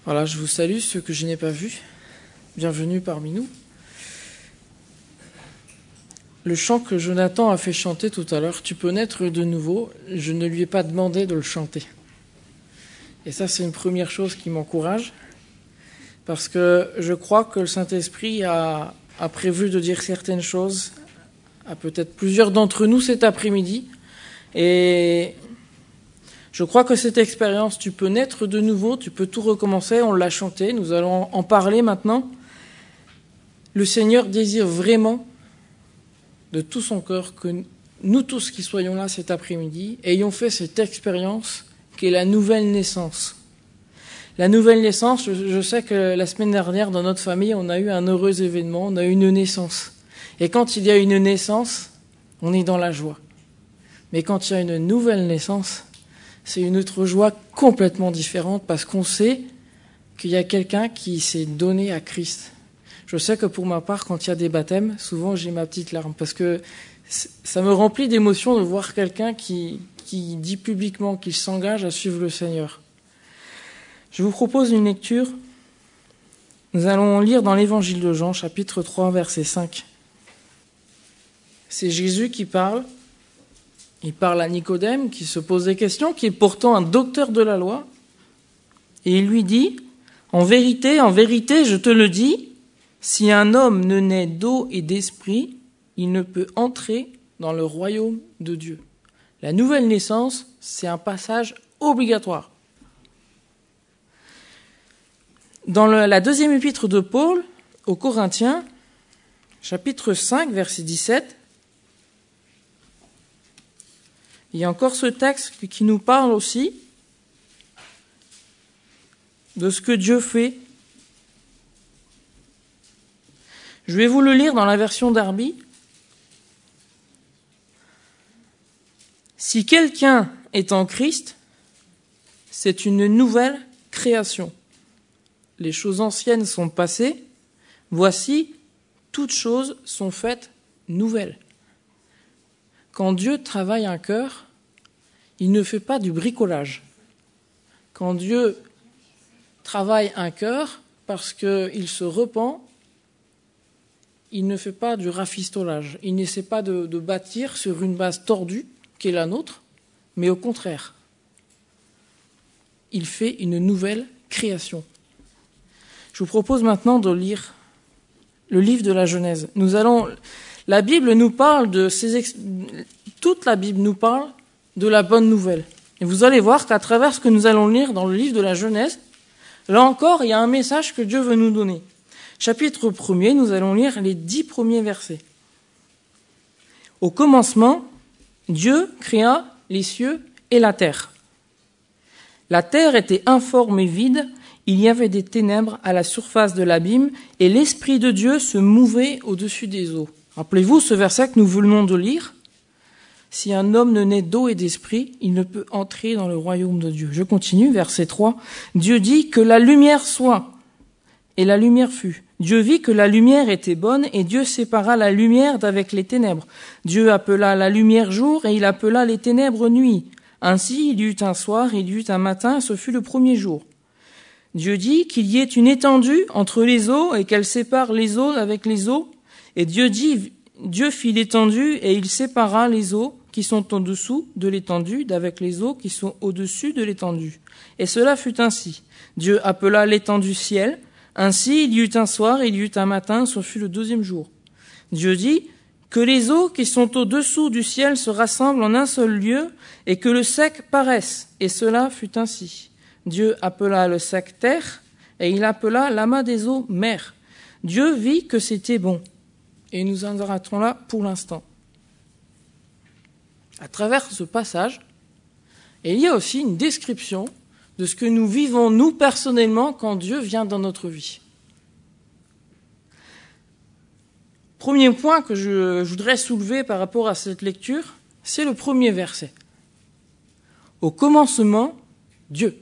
Voilà, je vous salue, ceux que je n'ai pas vus. Bienvenue parmi nous. Le chant que Jonathan a fait chanter tout à l'heure, « Tu peux naître de nouveau », je ne lui ai pas demandé de le chanter. Et ça, c'est une première chose qui m'encourage, parce que je crois que le Saint-Esprit a prévu de dire certaines choses à peut-être plusieurs d'entre nous cet après-midi. Et je crois que cette expérience, tu peux naître de nouveau, tu peux tout recommencer, on l'a chanté, nous allons en parler maintenant. Le Seigneur désire vraiment, de tout son cœur, que nous tous qui soyons là cet après-midi, ayons fait cette expérience qui est la nouvelle naissance. La nouvelle naissance, je sais que la semaine dernière, dans notre famille, on a eu un heureux événement, on a eu une naissance. Et quand il y a une naissance, on est dans la joie. Mais quand il y a une nouvelle naissance, c'est une autre joie complètement différente parce qu'on sait qu'il y a quelqu'un qui s'est donné à Christ. Je sais que pour ma part, quand il y a des baptêmes, souvent j'ai ma petite larme parce que ça me remplit d'émotion de voir quelqu'un qui dit publiquement qu'il s'engage à suivre le Seigneur. Je vous propose une lecture. Nous allons lire dans l'Évangile de Jean, chapitre 3, verset 5. C'est Jésus qui parle. Il parle à Nicodème qui se pose des questions, qui est pourtant un docteur de la loi. Et il lui dit, en vérité, je te le dis, si un homme ne naît d'eau et d'esprit, il ne peut entrer dans le royaume de Dieu. La nouvelle naissance, c'est un passage obligatoire. Dans la deuxième épître de Paul aux Corinthiens, chapitre 5, verset 17, il y a encore ce texte qui nous parle aussi de ce que Dieu fait. Je vais vous le lire dans la version Darby. Si quelqu'un est en Christ, c'est une nouvelle création. Les choses anciennes sont passées. Voici, toutes choses sont faites nouvelles. Quand Dieu travaille un cœur, il ne fait pas du bricolage. Quand Dieu travaille un cœur, parce qu'il se repent, il ne fait pas du rafistolage. Il n'essaie pas de bâtir sur une base tordue, qui est la nôtre, mais au contraire. Il fait une nouvelle création. Je vous propose maintenant de lire le livre de la Genèse. La Bible nous parle toute la Bible nous parle de la bonne nouvelle. Et vous allez voir qu'à travers ce que nous allons lire dans le livre de la Genèse, là encore, il y a un message que Dieu veut nous donner. Chapitre 1er, nous allons lire les 10 premiers versets. Au commencement, Dieu créa les cieux et la terre. La terre était informe et vide, il y avait des ténèbres à la surface de l'abîme, et l'Esprit de Dieu se mouvait au-dessus des eaux. Rappelez-vous ce verset que nous venons de lire. Si un homme ne naît d'eau et d'esprit, il ne peut entrer dans le royaume de Dieu. Je continue, verset 3. Dieu dit que la lumière soit, et la lumière fut. Dieu vit que la lumière était bonne, et Dieu sépara la lumière d'avec les ténèbres. Dieu appela la lumière jour, et il appela les ténèbres nuit. Ainsi, il y eut un soir, il y eut un matin, ce fut le premier jour. Dieu dit qu'il y ait une étendue entre les eaux, et qu'elle sépare les eaux avec les eaux. Et Dieu fit l'étendue, et il sépara les eaux qui sont au-dessous de l'étendue d'avec les eaux qui sont au-dessus de l'étendue. Et cela fut ainsi. Dieu appela l'étendue ciel. Ainsi, il y eut un soir, il y eut un matin, ce fut le deuxième jour. Dieu dit que les eaux qui sont au-dessous du ciel se rassemblent en un seul lieu, et que le sec paraisse. Et cela fut ainsi. Dieu appela le sec terre, et il appela l'amas des eaux mer. Dieu vit que c'était bon. Et nous en arrêterons là pour l'instant. À travers ce passage, il y a aussi une description de ce que nous vivons, nous, personnellement, quand Dieu vient dans notre vie. Premier point que je voudrais soulever par rapport à cette lecture, c'est le premier verset. Au commencement, Dieu.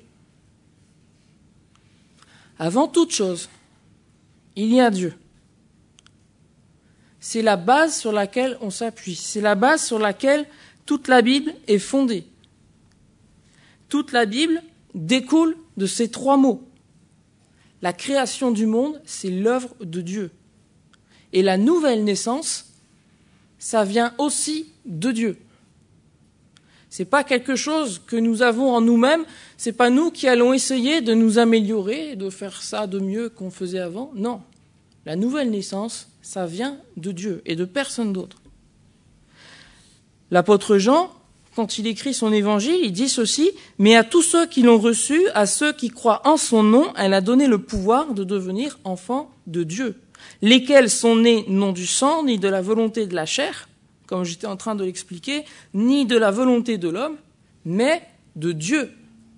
Avant toute chose, il y a Dieu. C'est la base sur laquelle on s'appuie. C'est la base sur laquelle toute la Bible est fondée. Toute la Bible découle de ces trois mots. La création du monde, c'est l'œuvre de Dieu. Et la nouvelle naissance, ça vient aussi de Dieu. C'est pas quelque chose que nous avons en nous-mêmes, c'est pas nous qui allons essayer de nous améliorer, de faire ça de mieux qu'on faisait avant. Non. La nouvelle naissance, ça vient de Dieu et de personne d'autre. L'apôtre Jean, quand il écrit son évangile, il dit ceci: « Mais à tous ceux qui l'ont reçu, à ceux qui croient en son nom, elle a donné le pouvoir de devenir enfants de Dieu, lesquels sont nés non du sang, ni de la volonté de la chair, comme j'étais en train de l'expliquer, ni de la volonté de l'homme, mais de Dieu. »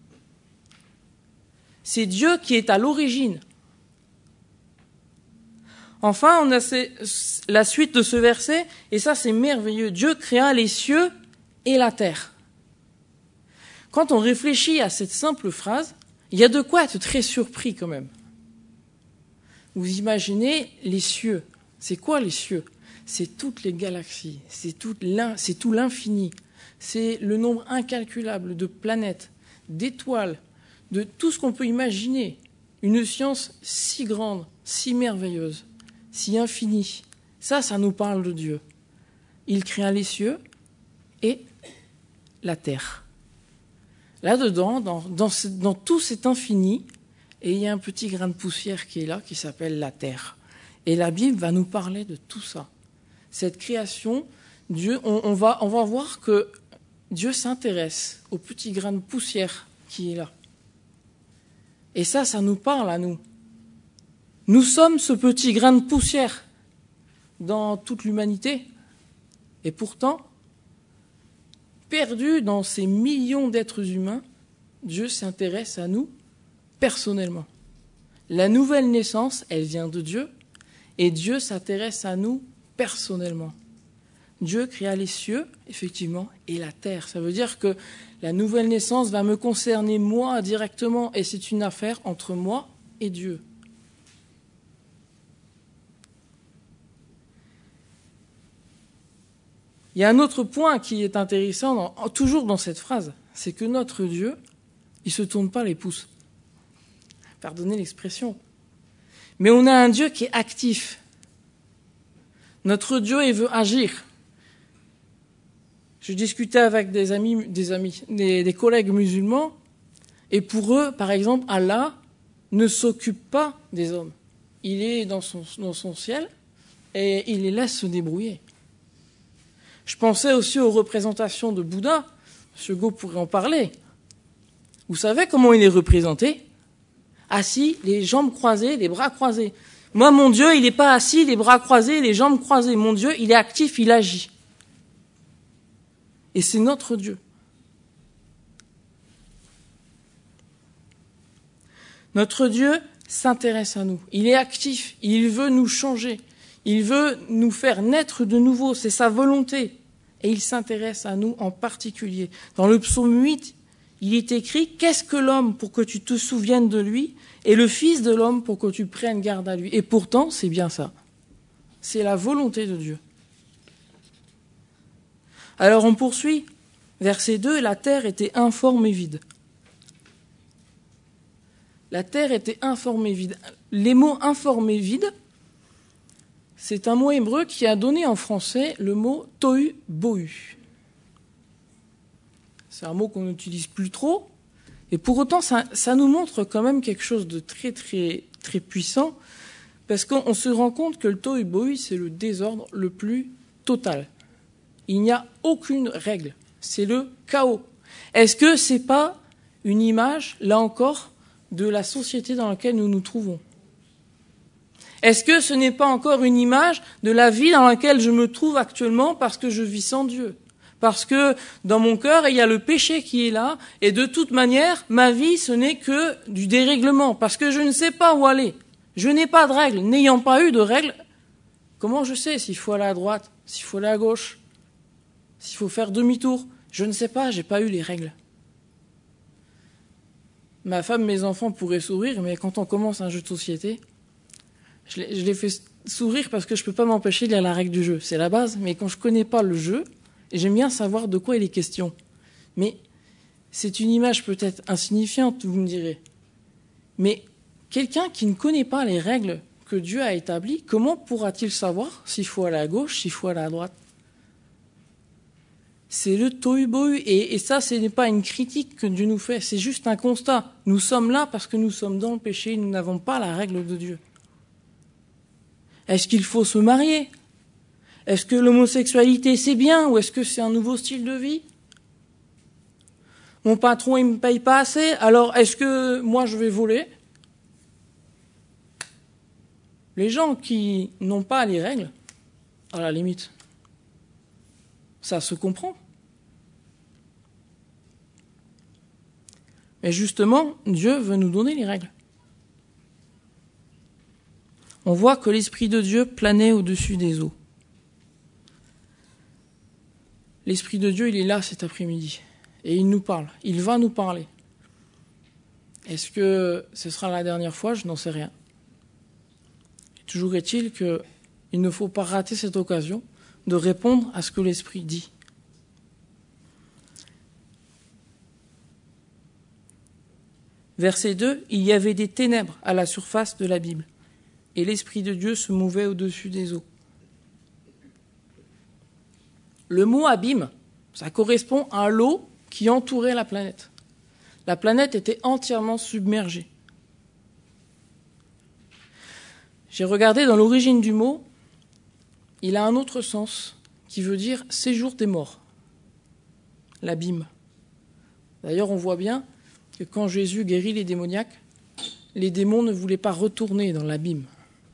C'est Dieu qui est à l'origine. Enfin, on a la suite de ce verset, et ça c'est merveilleux. Dieu créa les cieux et la terre. Quand on réfléchit à cette simple phrase, il y a de quoi être très surpris quand même. Vous imaginez les cieux. C'est quoi les cieux? C'est toutes les galaxies, c'est tout l'infini, c'est le nombre incalculable de planètes, d'étoiles, de tout ce qu'on peut imaginer. Une science si grande, si merveilleuse, si infinie. Ça nous parle de Dieu. Il créa les cieux et la terre. Là-dedans, dans tout cet infini, et il y a un petit grain de poussière qui est là, qui s'appelle la terre. Et la Bible va nous parler de tout ça. Cette création, Dieu, on va voir que Dieu s'intéresse au petit grain de poussière qui est là. Et ça nous parle à nous. Nous sommes ce petit grain de poussière dans toute l'humanité. Et pourtant, perdu dans ces millions d'êtres humains, Dieu s'intéresse à nous personnellement. La nouvelle naissance, elle vient de Dieu, et Dieu s'intéresse à nous personnellement. Dieu créa les cieux, effectivement, et la terre. Ça veut dire que la nouvelle naissance va me concerner moi directement, et c'est une affaire entre moi et Dieu. Il y a un autre point qui est intéressant, toujours dans cette phrase, c'est que notre Dieu, il ne se tourne pas les pouces. Pardonnez l'expression. Mais on a un Dieu qui est actif. Notre Dieu, il veut agir. Je discutais avec des collègues musulmans, et pour eux, par exemple, Allah ne s'occupe pas des hommes. Il est dans son ciel, et il les laisse se débrouiller. Je pensais aussi aux représentations de Bouddha. M. Go pourrait en parler. Vous savez comment il est représenté? Assis, les jambes croisées, les bras croisés. Moi, mon Dieu, il n'est pas assis, les bras croisés, les jambes croisées. Mon Dieu, il est actif, il agit. Et c'est notre Dieu. Notre Dieu s'intéresse à nous. Il est actif, il veut nous changer. Il veut nous faire naître de nouveau, c'est sa volonté. Et il s'intéresse à nous en particulier. Dans le psaume 8, il est écrit « Qu'est-ce que l'homme pour que tu te souviennes de lui et le fils de l'homme pour que tu prennes garde à lui ?» Et pourtant, c'est bien ça. C'est la volonté de Dieu. Alors on poursuit. Verset 2, « La terre était informe et vide. » La terre était informe et vide. Les mots « informe » et « vide », c'est un mot hébreu qui a donné en français le mot « tohu bohu ». C'est un mot qu'on n'utilise plus trop, et pour autant, ça nous montre quand même quelque chose de très, très, très puissant, parce qu'on se rend compte que le tohu bohu, c'est le désordre le plus total. Il n'y a aucune règle. C'est le chaos. Est-ce que c'est pas une image, là encore, de la société dans laquelle nous nous trouvons? Est-ce que ce n'est pas encore une image de la vie dans laquelle je me trouve actuellement parce que je vis sans Dieu? Parce que dans mon cœur, il y a le péché qui est là, et de toute manière, ma vie, ce n'est que du dérèglement, parce que je ne sais pas où aller. Je n'ai pas de règles. N'ayant pas eu de règles, comment je sais s'il faut aller à droite, s'il faut aller à gauche, s'il faut faire demi-tour? Je ne sais pas, j'ai pas eu les règles. Ma femme, mes enfants pourraient sourire, mais quand on commence un jeu de société, je les fais sourire parce que je ne peux pas m'empêcher de lire la règle du jeu. C'est la base, mais quand je ne connais pas le jeu, j'aime bien savoir de quoi il est question. Mais c'est une image peut-être insignifiante, vous me direz. Mais quelqu'un qui ne connaît pas les règles que Dieu a établies, comment pourra-t-il savoir s'il faut aller à gauche, s'il faut aller à droite? C'est le tohu-bohu. Et ça, ce n'est pas une critique que Dieu nous fait, c'est juste un constat. Nous sommes là parce que nous sommes dans le péché, nous n'avons pas la règle de Dieu. Est-ce qu'il faut se marier? Est-ce que l'homosexualité c'est bien ou est-ce que c'est un nouveau style de vie? Mon patron il me paye pas assez, alors est-ce que moi je vais voler? Les gens qui n'ont pas les règles, à la limite, ça se comprend. Mais justement, Dieu veut nous donner les règles. On voit que l'Esprit de Dieu planait au-dessus des eaux. L'Esprit de Dieu, il est là cet après-midi. Et il nous parle. Il va nous parler. Est-ce que ce sera la dernière fois? Je n'en sais rien. Toujours est-il qu'il ne faut pas rater cette occasion de répondre à ce que l'Esprit dit. Verset 2, il y avait des ténèbres à la surface de la Bible, et l'Esprit de Dieu se mouvait au-dessus des eaux. Le mot abîme, ça correspond à l'eau qui entourait la planète. La planète était entièrement submergée. J'ai regardé dans l'origine du mot, il a un autre sens qui veut dire séjour des morts, l'abîme. D'ailleurs, on voit bien que quand Jésus guérit les démoniaques, les démons ne voulaient pas retourner dans l'abîme.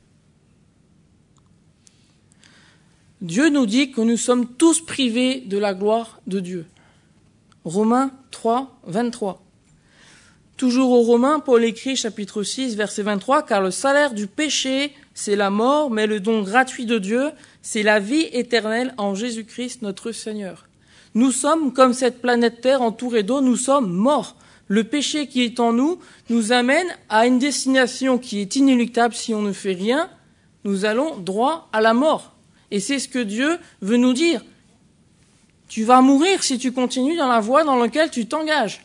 Dieu nous dit que nous sommes tous privés de la gloire de Dieu. Romains 3, 23. Toujours aux Romains, Paul écrit, chapitre 6, verset 23, « Car le salaire du péché, c'est la mort, mais le don gratuit de Dieu, c'est la vie éternelle en Jésus-Christ notre Seigneur. » Nous sommes comme cette planète Terre entourée d'eau, nous sommes morts. Le péché qui est en nous nous amène à une destination qui est inéluctable. Si on ne fait rien, nous allons droit à la mort. Et c'est ce que Dieu veut nous dire. Tu vas mourir si tu continues dans la voie dans laquelle tu t'engages.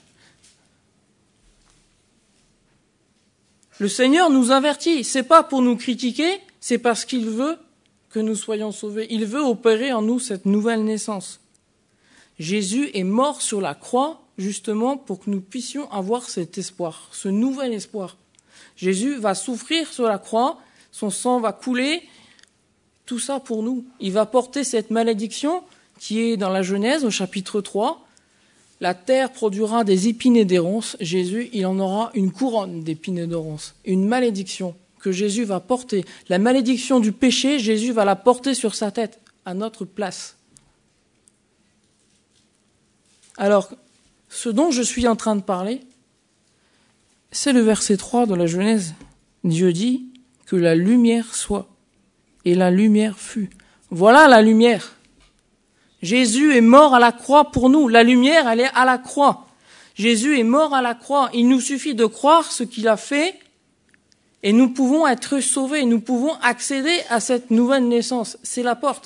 Le Seigneur nous avertit. C'est pas pour nous critiquer, c'est parce qu'il veut que nous soyons sauvés. Il veut opérer en nous cette nouvelle naissance. Jésus est mort sur la croix, justement, pour que nous puissions avoir cet espoir, ce nouvel espoir. Jésus va souffrir sur la croix, son sang va couler, tout ça pour nous. Il va porter cette malédiction qui est dans la Genèse, au chapitre 3. La terre produira des épines et des ronces. Jésus, il en aura une couronne d'épines et de ronces. Une malédiction que Jésus va porter. La malédiction du péché, Jésus va la porter sur sa tête, à notre place. Alors, ce dont je suis en train de parler, c'est le verset 3 de la Genèse. Dieu dit que la lumière soit. Et la lumière fut. Voilà la lumière. Jésus est mort à la croix pour nous. La lumière, elle est à la croix. Jésus est mort à la croix. Il nous suffit de croire ce qu'il a fait et nous pouvons être sauvés. Nous pouvons accéder à cette nouvelle naissance. C'est la porte.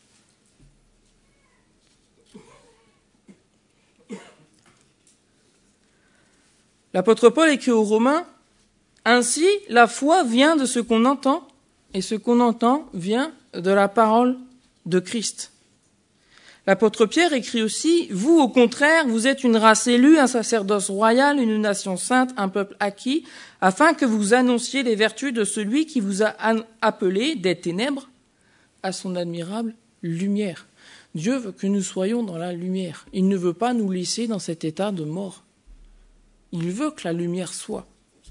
L'apôtre Paul écrit aux Romains, « Ainsi, la foi vient de ce qu'on entend, et ce qu'on entend vient de la parole de Christ. » L'apôtre Pierre écrit aussi, « Vous, au contraire, vous êtes une race élue, un sacerdoce royal, une nation sainte, un peuple acquis, afin que vous annonciez les vertus de celui qui vous a appelé des ténèbres à son admirable lumière. » Dieu veut que nous soyons dans la lumière. Il ne veut pas nous laisser dans cet état de mort. Il veut que la lumière soit.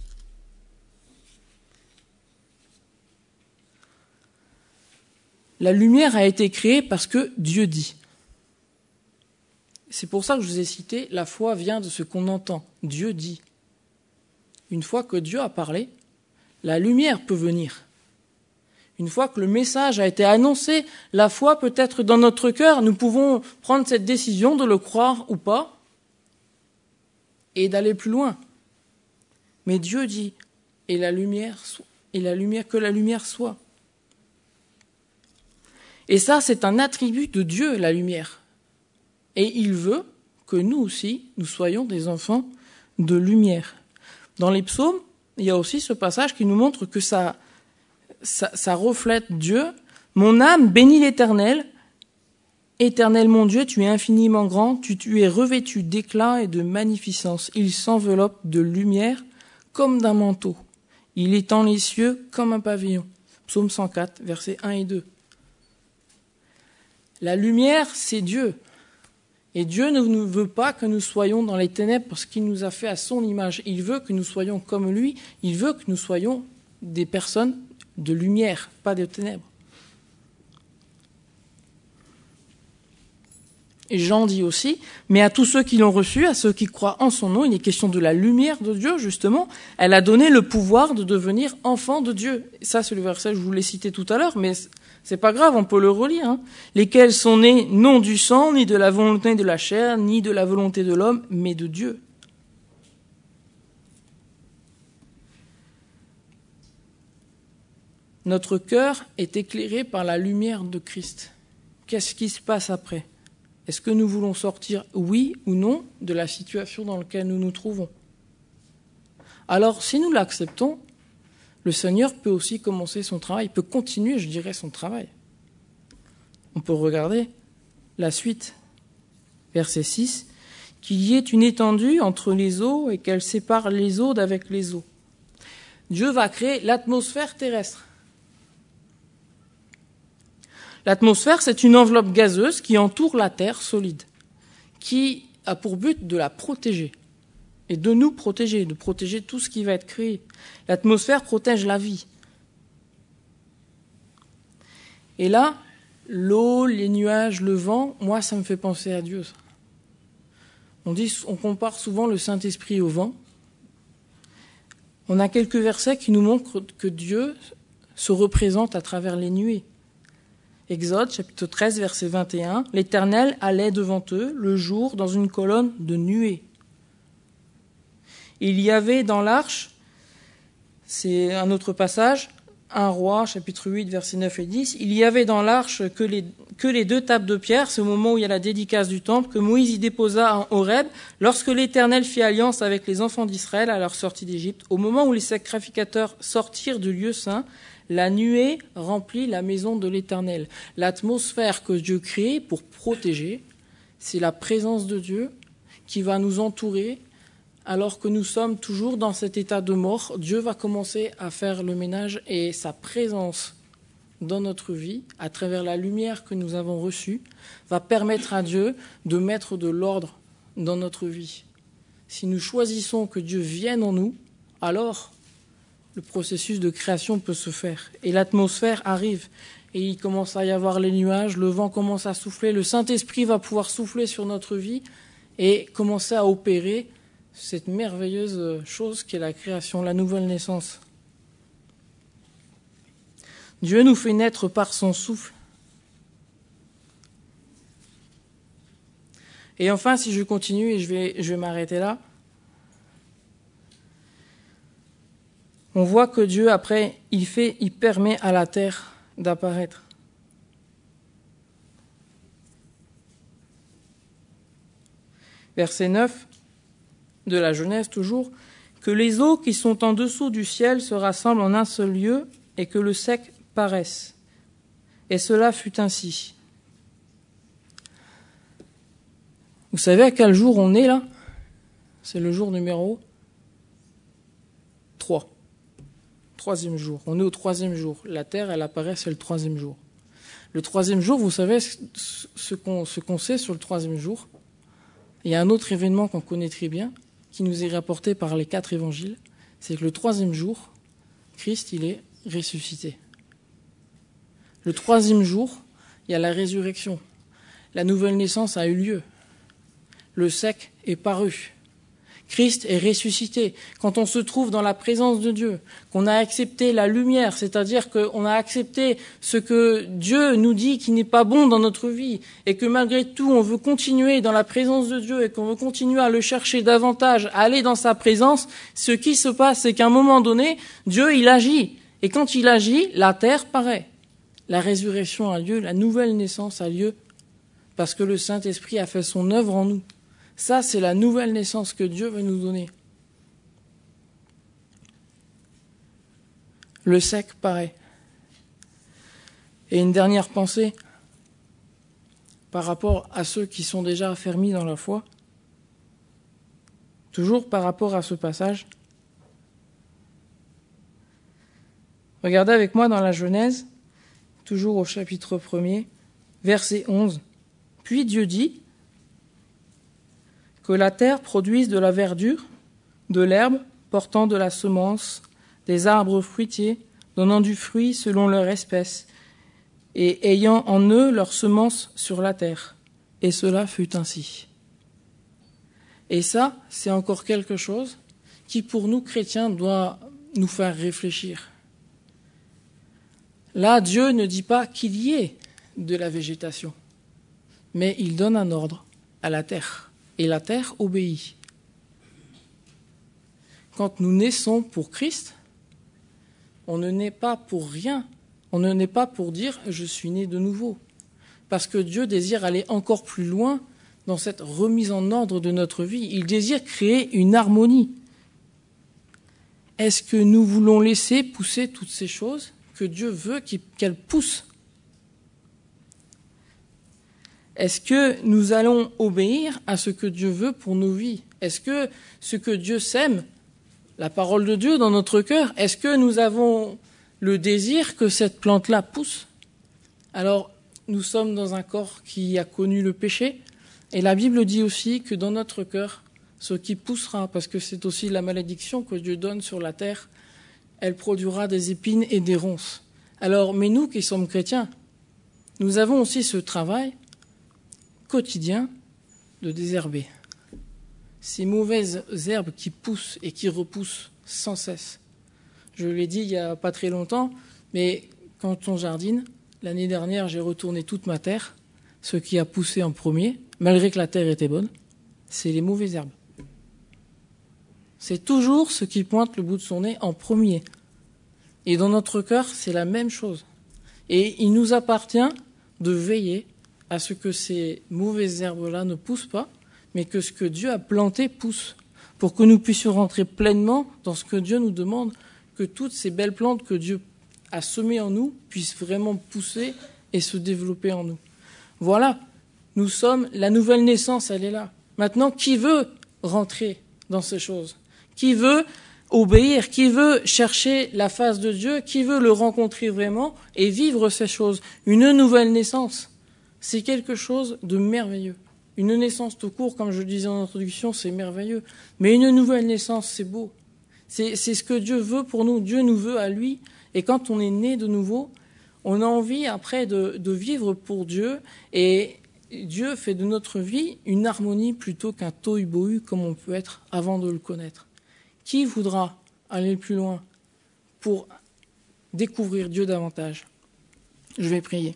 La lumière a été créée parce que Dieu dit. C'est pour ça que je vous ai cité, la foi vient de ce qu'on entend. Dieu dit. Une fois que Dieu a parlé, la lumière peut venir. Une fois que le message a été annoncé, la foi peut être dans notre cœur. Nous pouvons prendre cette décision de le croire ou pas et d'aller plus loin. Mais Dieu dit, et la lumière, que la lumière soit. Et ça, c'est un attribut de Dieu, la lumière. Et il veut que nous aussi, nous soyons des enfants de lumière. Dans les psaumes, il y a aussi ce passage qui nous montre que ça reflète Dieu. Mon âme bénit l'Éternel. Éternel mon Dieu, tu es infiniment grand, tu es revêtu d'éclat et de magnificence. Il s'enveloppe de lumière comme d'un manteau. Il étend les cieux comme un pavillon. Psaume 104, versets 1 et 2. La lumière, c'est Dieu. Et Dieu ne veut pas que nous soyons dans les ténèbres parce qu'il nous a fait à son image. Il veut que nous soyons comme lui. Il veut que nous soyons des personnes de lumière, pas de ténèbres. Et Jean dit aussi, mais à tous ceux qui l'ont reçu, à ceux qui croient en son nom, il est question de la lumière de Dieu, justement. Elle a donné le pouvoir de devenir enfant de Dieu. Et ça, c'est le verset que je vous l'ai cité tout à l'heure, mais c'est pas grave, on peut le relire. Hein. Lesquels sont nés non du sang, ni de la volonté de la chair, ni de la volonté de l'homme, mais de Dieu. Notre cœur est éclairé par la lumière de Christ. Qu'est-ce qui se passe après ? Est-ce que nous voulons sortir, oui ou non, de la situation dans laquelle nous nous trouvons ? Alors, si nous l'acceptons, le Seigneur peut aussi commencer son travail, il peut continuer, je dirais, son travail. On peut regarder la suite, verset 6, « Qu'il y ait une étendue entre les eaux et qu'elle sépare les eaux d'avec les eaux. » Dieu va créer l'atmosphère terrestre. L'atmosphère, c'est une enveloppe gazeuse qui entoure la Terre solide, qui a pour but de la protéger et de nous protéger, de protéger tout ce qui va être créé. L'atmosphère protège la vie. Et là, l'eau, les nuages, le vent, moi, ça me fait penser à Dieu. On compare souvent le Saint-Esprit au vent. On a quelques versets qui nous montrent que Dieu se représente à travers les nuées. Exode, chapitre 13, verset 21, « L'Éternel allait devant eux le jour dans une colonne de nuées. » Il y avait dans l'arche, c'est un autre passage, 1 Roi, chapitre 8, verset 9 et 10, « Il y avait dans l'arche que les 2 tables de pierre, c'est au moment où il y a la dédicace du temple, que Moïse y déposa en Horeb, lorsque l'Éternel fit alliance avec les enfants d'Israël à leur sortie d'Égypte. Au moment où les sacrificateurs sortirent du lieu saint, la nuée remplit la maison de l'Éternel. » L'atmosphère que Dieu crée pour protéger, c'est la présence de Dieu qui va nous entourer. Alors que nous sommes toujours dans cet état de mort, Dieu va commencer à faire le ménage et sa présence dans notre vie, à travers la lumière que nous avons reçue, va permettre à Dieu de mettre de l'ordre dans notre vie. Si nous choisissons que Dieu vienne en nous, alors le processus de création peut se faire. Et l'atmosphère arrive. Et il commence à y avoir les nuages, le vent commence à souffler, le Saint-Esprit va pouvoir souffler sur notre vie et commencer à opérer cette merveilleuse chose qu'est la création, la nouvelle naissance. Dieu nous fait naître par son souffle. Et enfin, si je continue, et je vais m'arrêter là, on voit que Dieu, après, il permet à la terre d'apparaître. Verset 9 de la Genèse toujours, « Que les eaux qui sont en dessous du ciel se rassemblent en un seul lieu et que le sec paraisse. Et cela fut ainsi. » Vous savez à quel jour on est là ? C'est le jour numéro 3. 3e jour. On est au 3e jour. La terre, elle apparaît, c'est le 3e jour. Le 3e jour, vous savez ce qu'on sait sur le 3e jour ? Il y a un autre événement qu'on connaît très bien, qui nous est rapporté par les 4 évangiles, c'est que le 3e jour, Christ, il est ressuscité. Le 3e jour, il y a la résurrection. La nouvelle naissance a eu lieu. Le sec est paru. Christ est ressuscité. Quand on se trouve dans la présence de Dieu, qu'on a accepté la lumière, c'est-à-dire qu'on a accepté ce que Dieu nous dit qui n'est pas bon dans notre vie, et que malgré tout, on veut continuer dans la présence de Dieu et qu'on veut continuer à le chercher davantage, à aller dans sa présence, ce qui se passe, c'est qu'à un moment donné, Dieu, il agit. Et quand il agit, la terre paraît. La résurrection a lieu, la nouvelle naissance a lieu, parce que le Saint-Esprit a fait son œuvre en nous. Ça, c'est la nouvelle naissance que Dieu veut nous donner. Le sec, pareil. Et une dernière pensée par rapport à ceux qui sont déjà affermis dans la foi. Toujours par rapport à ce passage. Regardez avec moi dans la Genèse, toujours au chapitre 1er, verset 11. « Puis Dieu dit que la terre produise de la verdure, de l'herbe portant de la semence, des arbres fruitiers, donnant du fruit selon leur espèce, et ayant en eux leur semence sur la terre. Et cela fut ainsi. » Et ça, c'est encore quelque chose qui, pour nous chrétiens, doit nous faire réfléchir. Là, Dieu ne dit pas qu'il y ait de la végétation, mais il donne un ordre à la terre, et la terre obéit. Quand nous naissons pour Christ, on ne naît pas pour rien, on ne naît pas pour dire « je suis né de nouveau », parce que Dieu désire aller encore plus loin dans cette remise en ordre de notre vie. Il désire créer une harmonie. Est-ce que nous voulons laisser pousser toutes ces choses que Dieu veut qu'elles poussent? Est-ce que nous allons obéir à ce que Dieu veut pour nos vies? Est-ce que ce que Dieu sème, la parole de Dieu dans notre cœur, est-ce que nous avons le désir que cette plante-là pousse? Alors, nous sommes dans un corps qui a connu le péché, et la Bible dit aussi que dans notre cœur, ce qui poussera, parce que c'est aussi la malédiction que Dieu donne sur la terre, elle produira des épines et des ronces. Alors, mais nous qui sommes chrétiens, nous avons aussi ce travail quotidien de désherber. Ces mauvaises herbes qui poussent et qui repoussent sans cesse. Je l'ai dit il n'y a pas très longtemps, mais quand on jardine, l'année dernière, j'ai retourné toute ma terre. Ce qui a poussé en premier, malgré que la terre était bonne, c'est les mauvaises herbes. C'est toujours ce qui pointe le bout de son nez en premier. Et dans notre cœur, c'est la même chose. Et il nous appartient de veiller à ce que ces mauvaises herbes-là ne poussent pas, mais que ce que Dieu a planté pousse, pour que nous puissions rentrer pleinement dans ce que Dieu nous demande, que toutes ces belles plantes que Dieu a semées en nous puissent vraiment pousser et se développer en nous. Voilà, nous sommes, la nouvelle naissance, elle est là. Maintenant, qui veut rentrer dans ces choses? Qui veut obéir? Qui veut chercher la face de Dieu? Qui veut le rencontrer vraiment et vivre ces choses? Une nouvelle naissance, c'est quelque chose de merveilleux. Une naissance tout court, comme je le disais en introduction, c'est merveilleux. Mais une nouvelle naissance, c'est beau. C'est ce que Dieu veut pour nous. Dieu nous veut à lui. Et quand on est né de nouveau, on a envie après de vivre pour Dieu, et Dieu fait de notre vie une harmonie plutôt qu'un tohu-bohu comme on peut être avant de le connaître. Qui voudra aller plus loin pour découvrir Dieu davantage? Je vais prier.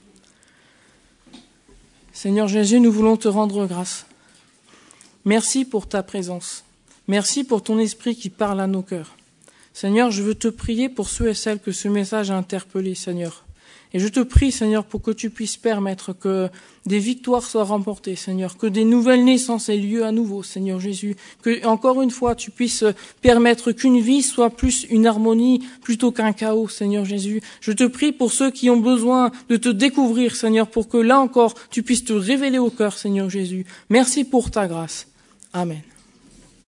Seigneur Jésus, nous voulons te rendre grâce. Merci pour ta présence. Merci pour ton esprit qui parle à nos cœurs. Seigneur, je veux te prier pour ceux et celles que ce message a interpellés, Seigneur. Et je te prie, Seigneur, pour que tu puisses permettre que des victoires soient remportées, Seigneur, que des nouvelles naissances aient lieu à nouveau, Seigneur Jésus, que, encore une fois, tu puisses permettre qu'une vie soit plus une harmonie plutôt qu'un chaos, Seigneur Jésus. Je te prie pour ceux qui ont besoin de te découvrir, Seigneur, pour que là encore, tu puisses te révéler au cœur, Seigneur Jésus. Merci pour ta grâce. Amen.